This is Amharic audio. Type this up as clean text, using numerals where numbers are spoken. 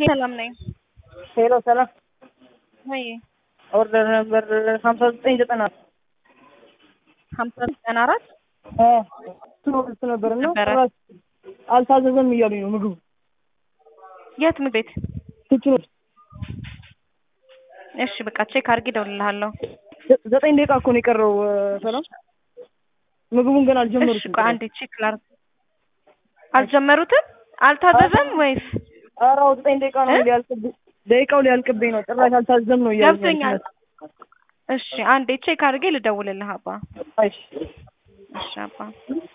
ሰላም ነኝ። ሄሎ ሰላም ወይ ኦርደር ነበር 5994 5994 ትኖርስ ነበርና ራስ አልታዘዘም እያሉኝ ነው ምግቡ። የት ምግብ ቤት? ትችሎት እሺ በቃ ቼክ አድርጌ እደውልልሃለሁ። 9 ደቂቃ እኮ ነው የቀረው። ሰላም ምግቡን ገና አልጀመሩትም። እሺ ቆይ አንዴ ቼክ ላድርግ። አልጀመሩትም? አልታዘዘም ወይስ? ኧረ 9 ደቂቃ ነው ሊያልቅብኝ፣ ደቂቃው ሊያልቅብኝ ነው። ጭራሽ አልታዘዘም ነው እያሉኝ። ገብቶኛል። እሺ አንዴ ቼክ አድርጌ ልደውልልህ አባ። እሺ እሺ አባ